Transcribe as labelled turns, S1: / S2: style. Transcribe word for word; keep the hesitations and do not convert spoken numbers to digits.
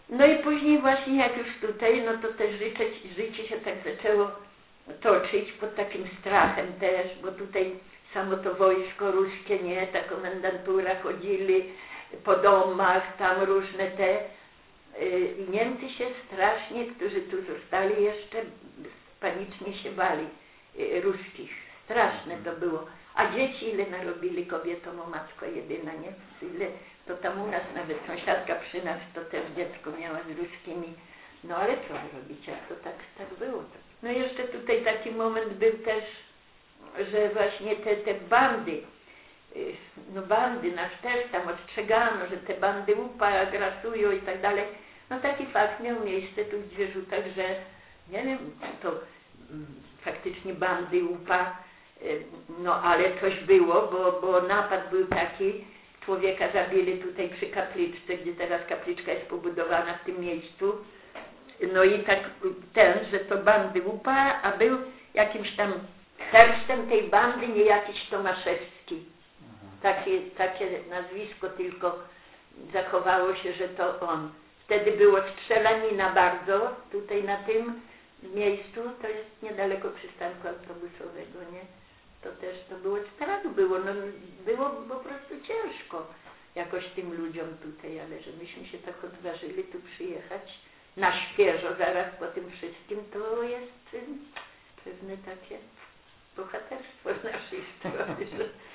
S1: No i później właśnie jak już tutaj, no to też życie, życie się tak zaczęło toczyć pod takim strachem też, bo tutaj samo to wojsko ruskie, nie, ta komendantura, chodzili po domach, tam różne te i Niemcy się strasznie, którzy tu zostali jeszcze panicznie się bali ruskich. Straszne to było. A dzieci ile narobili kobietom, o matko jedyna, nie? Ile, to tam u nas nawet sąsiadka przy nas to też dziecko miała z ruskimi. No ale co robić, jak to tak, tak było. No i jeszcze tutaj taki moment był też, że właśnie te, te bandy, no bandy, nas też tam ostrzegano, że te bandy upa grasują i tak dalej. No taki fakt miał miejsce tu w Zwierzutach, że nie wiem, to mm, faktycznie bandy upa, y, no ale coś było, bo, bo napad był taki, człowieka zabili tutaj przy kapliczce, gdzie teraz kapliczka jest pobudowana w tym miejscu. No i tak ten, że to bandy upa, a był jakimś tam hersztem tej bandy niejakiś Tomaszewski. Takie, takie nazwisko tylko zachowało się, że to on. Wtedy było strzelanina bardzo, tutaj na tym miejscu, to jest niedaleko przystanku autobusowego, nie? To też to było, strach było, no było po prostu ciężko jakoś tym ludziom tutaj, ale że myśmy się tak odważyli tu przyjechać na świeżo zaraz po tym wszystkim, to jest pewne takie bohaterstwo z naszej strony, że